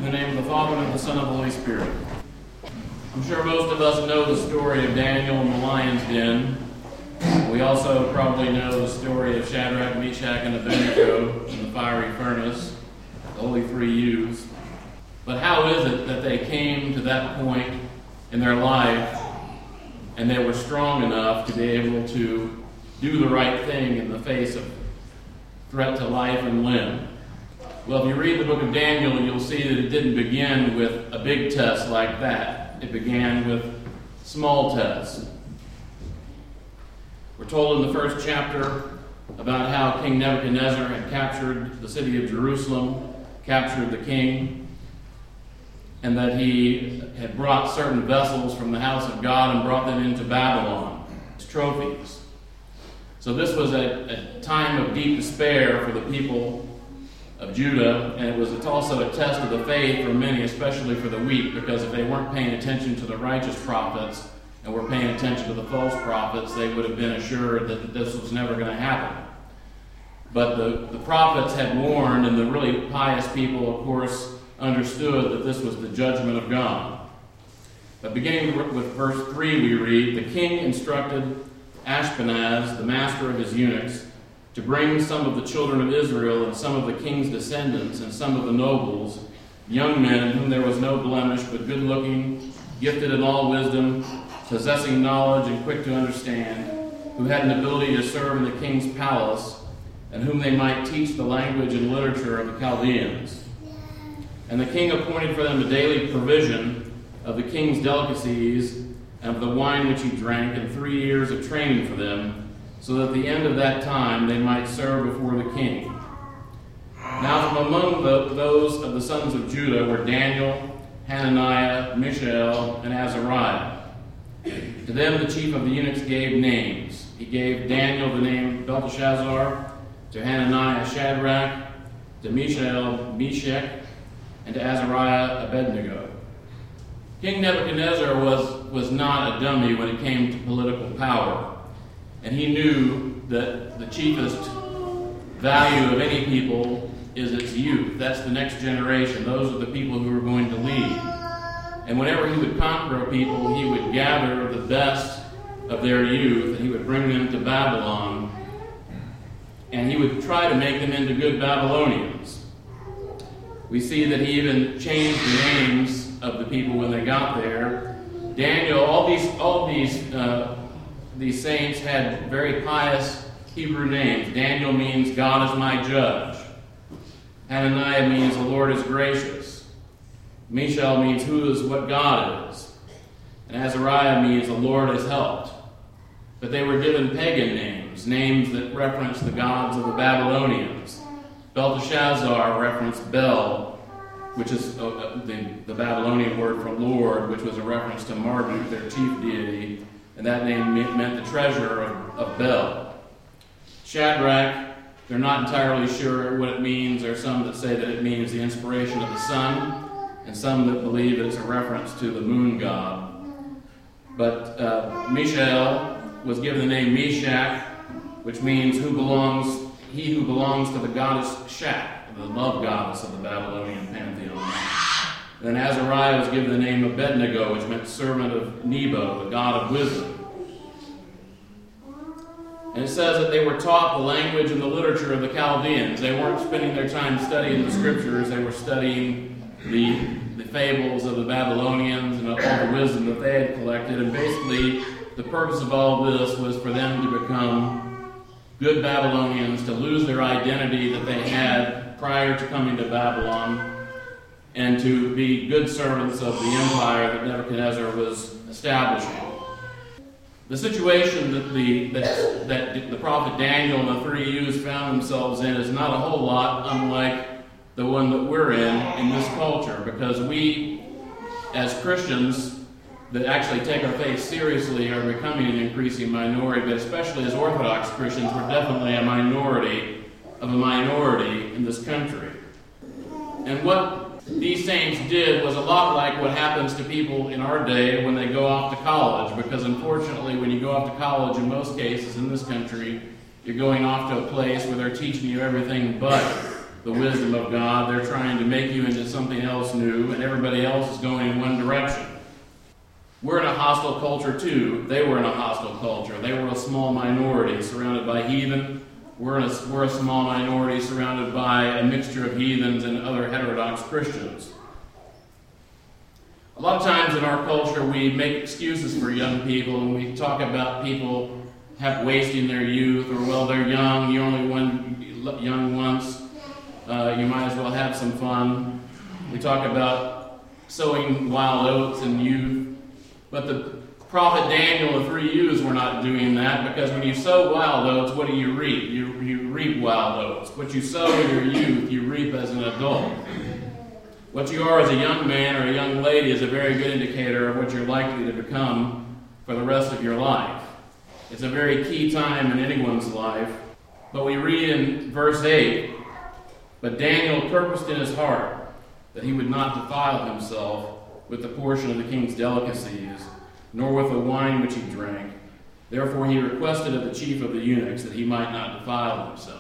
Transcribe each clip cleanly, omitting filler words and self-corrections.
In the name of the Father, and of the Son, and of the Holy Spirit. I'm sure most of us know the story of Daniel in the lion's den. We also probably know the story of Shadrach, Meshach, and Abednego in the fiery furnace, the Holy Three Youths. But how is it that they came to that point in their life and they were strong enough to be able to do the right thing in the face of threat to life and limb? Well, if you read the book of Daniel, you'll see that it didn't begin with a big test like that. It began with small tests. We're told in the first chapter about how King Nebuchadnezzar had captured the city of Jerusalem, captured the king, and that he had brought certain vessels from the house of God and brought them into Babylon as trophies. So this was a time of deep despair for the people of Judah, and it's also a test of the faith for many, especially for the weak, because if they weren't paying attention to the righteous prophets and were paying attention to the false prophets, they would have been assured that this was never going to happen. But the prophets had warned, and the really pious people, of course, understood that this was the judgment of God. But beginning with verse 3, we read, "The king instructed Ashpenaz, the master of his eunuchs, to bring some of the children of Israel and some of the king's descendants and some of the nobles, young men in whom there was no blemish, but good-looking, gifted in all wisdom, possessing knowledge and quick to understand, who had an ability to serve in the king's palace, and whom they might teach the language and literature of the Chaldeans. And the king appointed for them a daily provision of the king's delicacies and of the wine which he drank, and 3 years of training for them, so that at the end of that time they might serve before the king. Now from among those of the sons of Judah were Daniel, Hananiah, Mishael, and Azariah. To them the chief of the eunuchs gave names. He gave Daniel the name Belteshazzar, to Hananiah Shadrach, to Mishael Meshach, and to Azariah Abednego. King Nebuchadnezzar was not a dummy when it came to political power. And he knew that the chiefest value of any people is its youth. That's the next generation. Those are the people who are going to lead. And whenever he would conquer a people, he would gather the best of their youth, and he would bring them to Babylon, and he would try to make them into good Babylonians. We see that he even changed the names of the people when they got there. Daniel, all these saints had very pious Hebrew names. Daniel means God is my judge. Hananiah means the Lord is gracious. Mishael means who is what God is. And Azariah means the Lord has helped. But they were given pagan names, names that reference the gods of the Babylonians. Belteshazzar referenced Bel, which is the Babylonian word for Lord, which was a reference to Marduk, their chief deity. And that name meant the treasurer of Bel. Shadrach, they're not entirely sure what it means. There are some that say that it means the inspiration of the sun, and some that believe that it's a reference to the moon god. But Mishael was given the name Meshach, which means he who belongs to the goddess Shak, the love goddess of the Babylonian pantheon. Then Azariah was given the name Abednego, which meant servant of Nebo, the god of wisdom. And it says that they were taught the language and the literature of the Chaldeans. They weren't spending their time studying the scriptures. They were studying the fables of the Babylonians and all the wisdom that they had collected. And basically, the purpose of all this was for them to become good Babylonians, to lose their identity that they had prior to coming to Babylon, and to be good servants of the empire that Nebuchadnezzar was establishing. The situation that the prophet Daniel and the 3 youths found themselves in is not a whole lot unlike the one that we're in this culture, because we, as Christians that actually take our faith seriously, are becoming an increasing minority, but especially as Orthodox Christians, we're definitely a minority of a minority in this country. And what these saints did was a lot like what happens to people in our day when they go off to college, because unfortunately when you go off to college, in most cases in this country, you're going off to a place where they're teaching you everything but the wisdom of God. They're trying to make you into something else new, and everybody else is going in one direction. We're in a hostile culture too. They were in a hostile culture. They were a small minority surrounded by heathen. We're a small minority surrounded by a mixture of heathens and other heterodox Christians. A lot of times in our culture we make excuses for young people, and we talk about people wasting their youth, or, well, they're young, you only went young once, you might as well have some fun. We talk about sowing wild oats in youth. But the prophet Daniel, the 3 U's, were not doing that, because when you sow wild oats, what do you reap? You reap wild oats. What you sow in your youth, you reap as an adult. What you are as a young man or a young lady is a very good indicator of what you're likely to become for the rest of your life. It's a very key time in anyone's life. But we read in verse 8, "But Daniel purposed in his heart that he would not defile himself with the portion of the king's delicacies, nor with the wine which he drank. Therefore he requested of the chief of the eunuchs that he might not defile himself."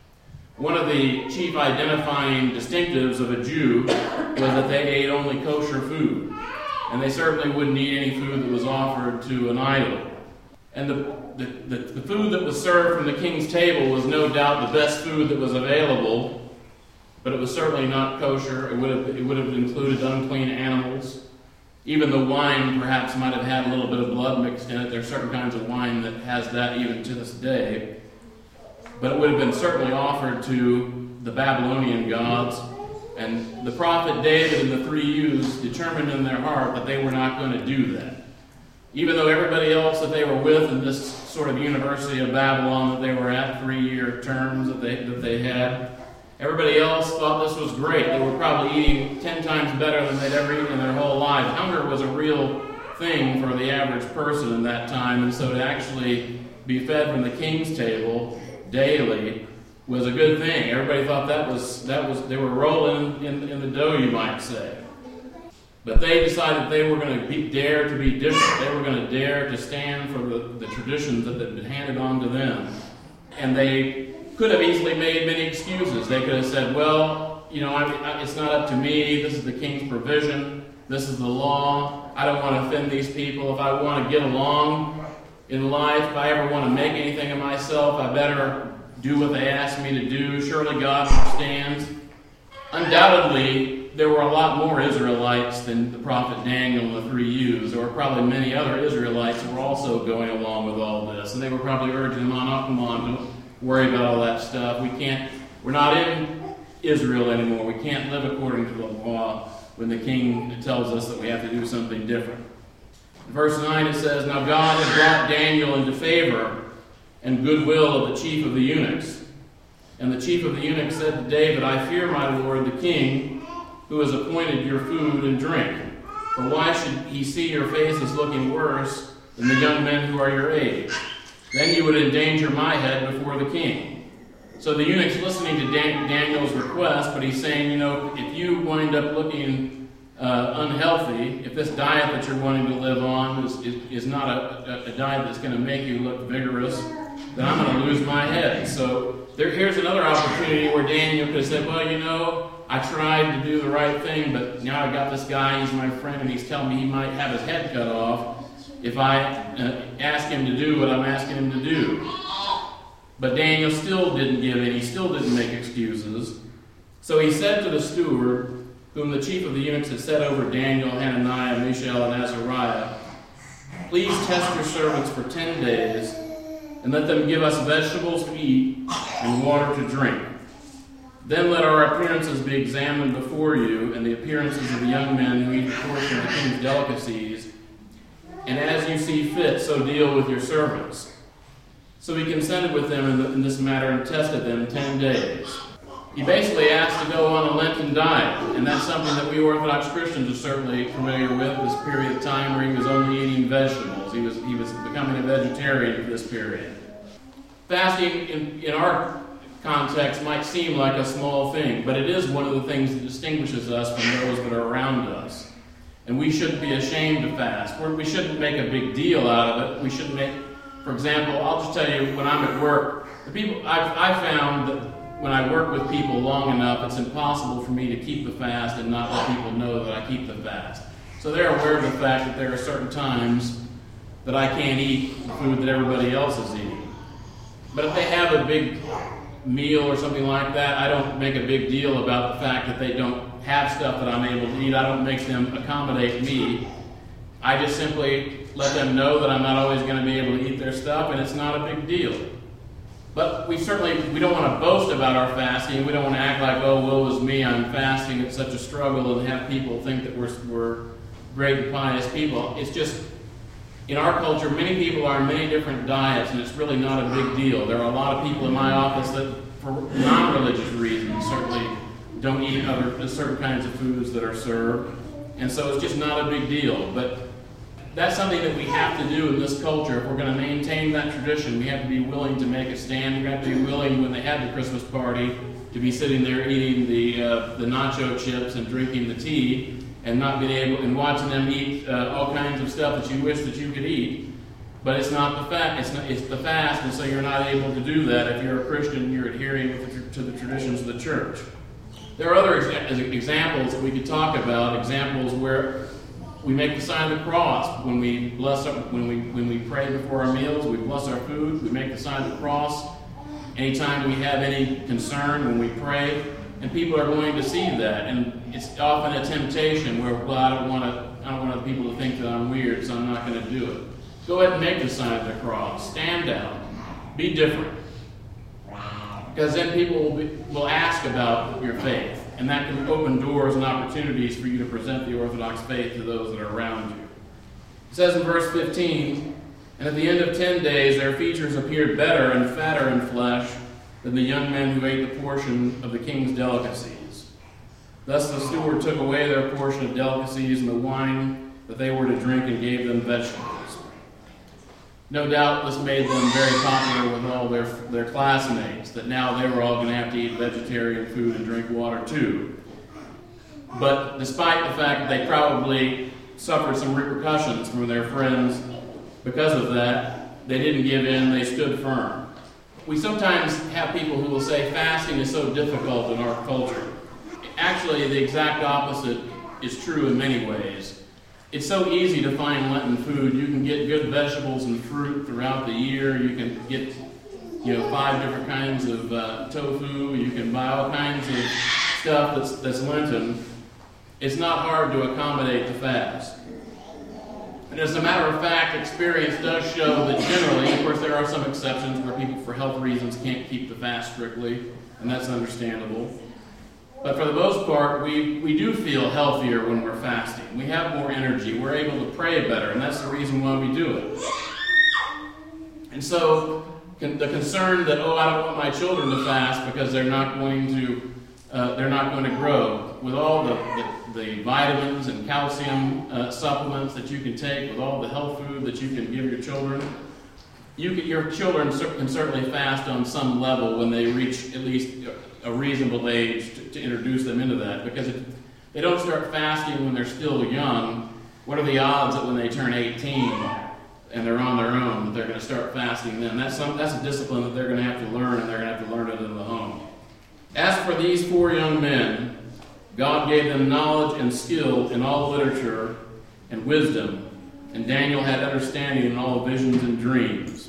One of the chief identifying distinctives of a Jew was that they ate only kosher food, and they certainly wouldn't eat any food that was offered to an idol. And the food that was served from the king's table was no doubt the best food that was available, but it was certainly not kosher. It would have included unclean animals. Even the wine perhaps might have had a little bit of blood mixed in it. There are certain kinds of wine that has that even to this day. But it would have been certainly offered to the Babylonian gods. And the prophet David and the 3 U's determined in their heart that they were not going to do that. Even though everybody else that they were with in this sort of University of Babylon that they were at, 3-year terms that they had, everybody else thought this was great. They were probably eating 10 times better than they'd ever eaten in their whole life. Hunger was a real thing for the average person in that time, and so to actually be fed from the king's table daily was a good thing. Everybody thought that was they were rolling in the dough, you might say. But they decided they were going to dare to be different. They were going to dare to stand for the traditions that had been handed on to them. And they could have easily made many excuses. They could have said, well, it's not up to me. This is the king's provision. This is the law. I don't want to offend these people. If I want to get along in life, if I ever want to make anything of myself, I better do what they ask me to do. Surely God understands. Undoubtedly, there were a lot more Israelites than the prophet Daniel and the 3 U's. There were probably many other Israelites who were also going along with all this. And they were probably urging them on, oh, come on, don't worry about all that stuff. We're not in Israel anymore. We can't live according to the law when the king tells us that we have to do something different. In verse 9 it says, "Now God had brought Daniel into favor and goodwill of the chief of the eunuchs. And the chief of the eunuchs said to David, I fear my lord the king, who has appointed your food and drink. For why should he see your faces looking worse than the young men who are your age? Then you would endanger my head before the king." So the eunuch's listening to Daniel's request, but he's saying, if you wind up looking unhealthy, if this diet that you're wanting to live on is not a diet that's going to make you look vigorous, then I'm going to lose my head. So here's another opportunity where Daniel could have said, well, I tried to do the right thing, but now I got this guy, he's my friend, and he's telling me he might have his head cut off if I ask him to do what I'm asking him to do. But Daniel still didn't give in. He still didn't make excuses. So he said to the steward, whom the chief of the eunuchs had set over Daniel, Hananiah, Mishael, and Azariah, "Please test your servants for 10 days, and let them give us vegetables to eat and water to drink. Then let our appearances be examined before you, and the appearances of the young men who eat the portion of the king's delicacies. And as you see fit, so deal with your servants." So he consented with them in this matter and tested them 10 days. He basically asked to go on a Lenten diet, and that's something that we Orthodox Christians are certainly familiar with, this period of time where he was only eating vegetables. He was becoming a vegetarian for this period. Fasting in our context might seem like a small thing, but it is one of the things that distinguishes us from those that are around us. And we shouldn't be ashamed to fast. We shouldn't make a big deal out of it. We shouldn't make, for example, I'll just tell you, when I'm at work, the people I've found that when I work with people long enough, it's impossible for me to keep the fast and not let people know that I keep the fast. So they're aware of the fact that there are certain times that I can't eat the food that everybody else is eating. But if they have a big meal or something like that, I don't make a big deal about the fact that they don't have stuff that I'm able to eat. I don't make them accommodate me. I just simply let them know that I'm not always going to be able to eat their stuff, and it's not a big deal. But we don't want to boast about our fasting. We don't want to act like, oh, woe is me, I'm fasting, it's such a struggle, and have people think that we're great and pious people. It's just, in our culture, many people are on many different diets, and it's really not a big deal. There are a lot of people in my office that, for non-religious reasons, certainly don't eat certain kinds of foods that are served, and so it's just not a big deal. But that's something that we have to do in this culture. If we're going to maintain that tradition, we have to be willing to make a stand. We have to be willing, when they have the Christmas party, to be sitting there eating the nacho chips and drinking the tea, and not being able and watching them eat all kinds of stuff that you wish that you could eat. But it's not the fast. It's the fast, and so you're not able to do that if you're a Christian. You're adhering to the traditions of the church. There are other examples that we could talk about. Examples where we make the sign of the cross when we when we pray before our meals. We bless our food. We make the sign of the cross anytime we have any concern when we pray, and people are going to see that. And it's often a temptation where, well, I don't want other people to think that I'm weird, so I'm not going to do it. Go ahead and make the sign of the cross. Stand out. Be different. Because then people will ask about your faith, and that can open doors and opportunities for you to present the Orthodox faith to those that are around you. It says in verse 15, and at the end of 10 days their features appeared better and fatter in flesh than the young men who ate the portion of the king's delicacies. Thus the steward took away their portion of delicacies and the wine that they were to drink and gave them vegetables. No doubt this made them very popular with all their classmates, that now they were all going to have to eat vegetarian food and drink water too. But despite the fact that they probably suffered some repercussions from their friends because of that, they didn't give in, they stood firm. We sometimes have people who will say fasting is so difficult in our culture. Actually, the exact opposite is true in many ways. It's so easy to find Lenten food. You can get good vegetables and fruit throughout the year. You can get, 5 different kinds of tofu. You can buy all kinds of stuff that's Lenten. It's not hard to accommodate the fast. And as a matter of fact, experience does show that generally, of course there are some exceptions where people for health reasons can't keep the fast strictly, and that's understandable. But for the most part, we do feel healthier when we're fasting. We have more energy. We're able to pray better, and that's the reason why we do it. And so the concern that, I don't want my children to fast because they're not going to grow, with all the vitamins and calcium supplements that you can take, with all the health food that you can give your children, your children can certainly fast on some level when they reach at least a reasonable age to introduce them into that. Because if they don't start fasting when they're still young, what are the odds that when they turn 18 and they're on their own, that they're going to start fasting then? That's a discipline that they're going to have to learn, and they're going to have to learn it in the home. As for these 4 young men, God gave them knowledge and skill in all literature and wisdom, and Daniel had understanding in all visions and dreams.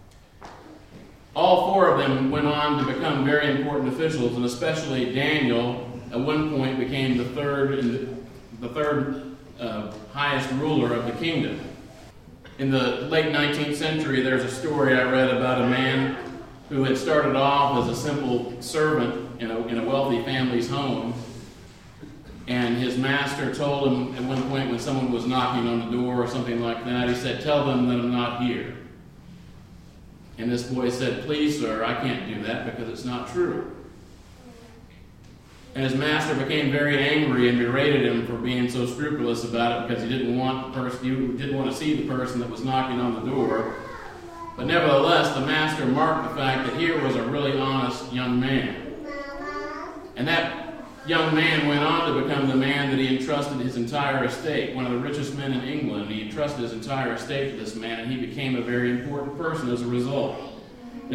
All 4 of them went on to become very important officials, and especially Daniel, at one point became the third highest ruler of the kingdom. In the late 19th century, there's a story I read about a man who had started off as a simple servant in a wealthy family's home, and his master told him at one point when someone was knocking on the door or something like that, he said, "Tell them that I'm not here." And this boy said, "Please, sir, I can't do that because it's not true." And his master became very angry and berated him for being so scrupulous about it, because he didn't want to see the person that was knocking on the door. But nevertheless, the master marked the fact that here was a really honest young man. And that young man went on to become the man that he entrusted his entire estate, one of the richest men in England. He entrusted his entire estate to this man, and he became a very important person as a result.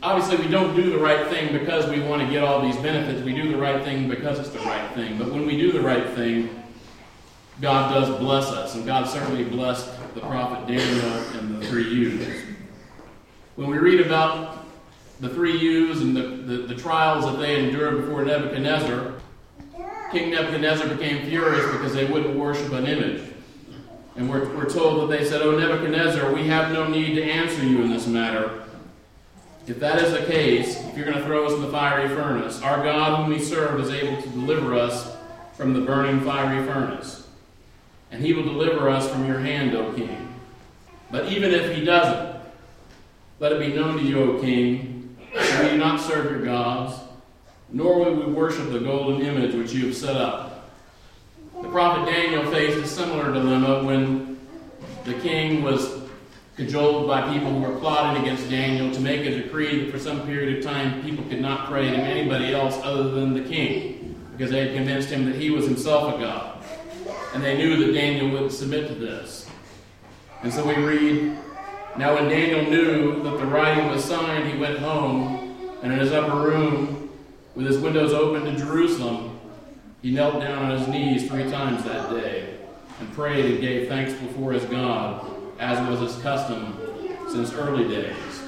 obviously we don't do the right thing because we want to get all these benefits. We do the right thing because it's the right thing. But when we do the right thing, God does bless us. And God certainly blessed the prophet Daniel and the 3 youths. When we read about the 3 youths and the trials that they endured before Nebuchadnezzar, King Nebuchadnezzar became furious because they wouldn't worship an image. And we're told that they said, "Oh, Nebuchadnezzar, we have no need to answer you in this matter. If that is the case, if you're going to throw us in the fiery furnace, our God whom we serve is able to deliver us from the burning fiery furnace. And he will deliver us from your hand, O king. But even if he doesn't, let it be known to you, O king, that we do not serve your gods, nor will we worship the golden image which you have set up." The prophet Daniel faced a similar dilemma when the king was cajoled by people who were plotting against Daniel to make a decree that for some period of time people could not pray to anybody else other than the king, because they had convinced him that he was himself a god. And they knew that Daniel would submit to this. And so we read, "Now when Daniel knew that the writing was signed, he went home, and in his upper room, with his windows open to Jerusalem, he knelt down on his knees 3 times that day, and prayed and gave thanks before his God, as was his custom since early days."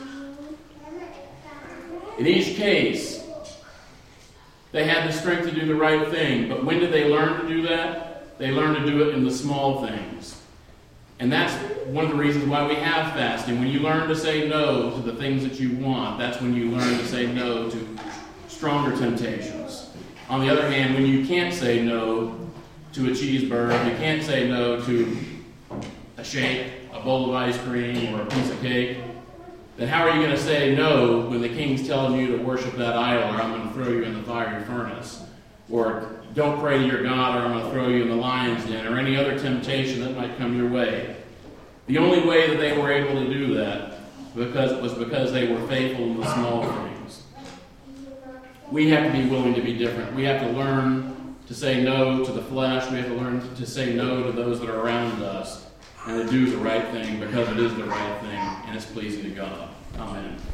In each case, they had the strength to do the right thing, but when did they learn to do that? They learned to do it in the small things. And that's one of the reasons why we have fasting. When you learn to say no to the things that you want, that's when you learn to say no to stronger temptations. On the other hand, when you can't say no to a cheeseburger, you can't say no to a shake, a bowl of ice cream, or a piece of cake, then how are you going to say no when the king's telling you to worship that idol, or I'm going to throw you in the fiery furnace? Or don't pray to your God, or I'm going to throw you in the lion's den, or any other temptation that might come your way. The only way that they were able to do that was because they were faithful in the small things. We have to be willing to be different. We have to learn to say no to the flesh. We have to learn to say no to those that are around us, and to do the right thing because it is the right thing and it's pleasing to God. Amen.